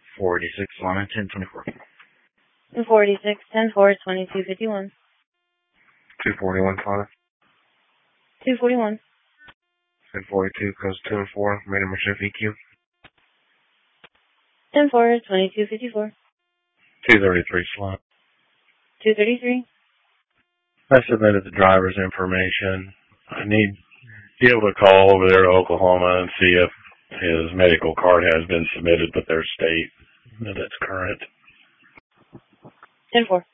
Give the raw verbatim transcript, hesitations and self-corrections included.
four eighty-six, line ten twenty-four. four eighty-six, ten four, twenty-two fifty-one. two forty-one, Connor. two forty-one. ten forty-two, goes two and four, made him shift E Q. ten four, twenty-two fifty-four. two thirty-three, slot. two thirty-three. I submitted the driver's information. I need to be able to call over there to Oklahoma and see if his medical card has been submitted with their state, that it's current. ten four.